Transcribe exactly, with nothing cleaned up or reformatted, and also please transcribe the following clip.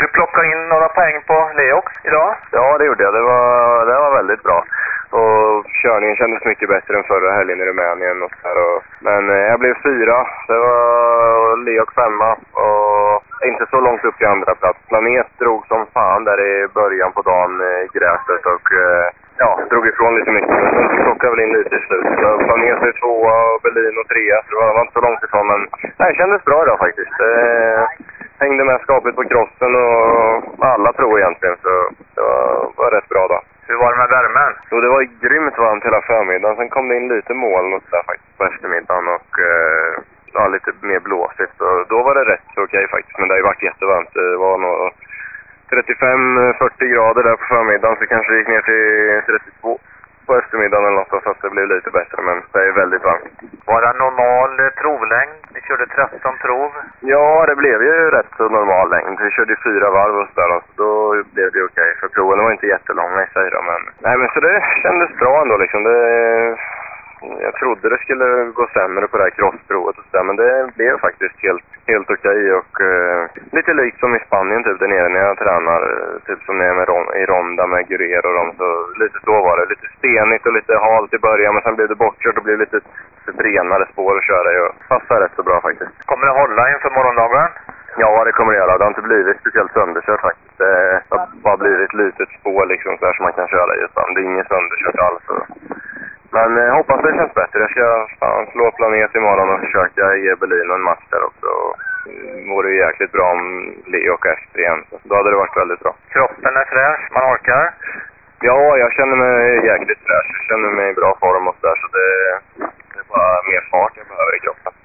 Du plockar in några poäng på Leox idag? Ja, det gjorde jag. Det var, det var väldigt bra. Och körningen kändes mycket bättre än förra helgen i Rumänien. Och så här och, men eh, jag blev fyra. Det var Leox femma. Och inte så långt upp i andra plats. Planet drog som fan där i början på dagen i gräset. Och eh, ja, drog ifrån lite mycket. Men sen plockade väl in lite i slutet. Så Planet är tvåa och Berlin och trea. Så det var, var inte så långt ifrån. Men nej, det kändes bra idag faktiskt. Eh, hängde med skapligt på crossen och alla prov egentligen. Så det var, var rätt bra då. Hur var det med värmen? Jo, det var grymt varmt hela förmiddagen. Sen kom det in lite moln och sådär faktiskt på eftermiddagen. Och eh, ja, lite mer blåsigt. Och då var det rätt så okej faktiskt. Men det har ju varit jättevarmt. Det var nog trettiofem fyrtio grader där på förmiddagen. Så kanske det gick ner till trettiotvå på eftermiddagen eller något. Så att det blev lite bättre. Men det är väldigt varmt. Var det normal eh, provlängd? Ni körde tretton prov. Ja, det blev ju rätt så normal längd. Vi körde fyra varv och sådär. Så då blev det okej. För proven var inte jättelånga i sig då. Men, nej, men så det kändes bra ändå liksom. Det, jag trodde det skulle gå sämre på det här crossprovet och sådär. Men det blev faktiskt helt, helt okej. Och eh, lite likt som i Spanien typ där nere när jag tränar. Typ som när jag är med ron, i ronda med Guerrero och dem. Så lite så var det. Lite stenigt och lite halt i början. Men sen blev det bortkört och blev lite brenare spår att köra i. Och passar rätt så bra faktiskt. Kommer det hålla inför morgondagen? Ja, det kommer det göra. Det har inte blivit speciellt sönderkört faktiskt. Det har bara blivit ett litet spår liksom så här som man kan köra i. Det är inget sönderkört alls. Men jag hoppas det känns bättre. Jag ska fan slå Planet imorgon och försöka ge Berlin en match där också. Det vore ju jäkligt bra om Leo och efter igen. Så då hade det varit väldigt bra. Kroppen är fräsch, man orkar? Ja, jag känner mig jäkligt fräsch. Jag känner mig i bra form och där. Så det, det är bara mer fart jag behöver i kroppen.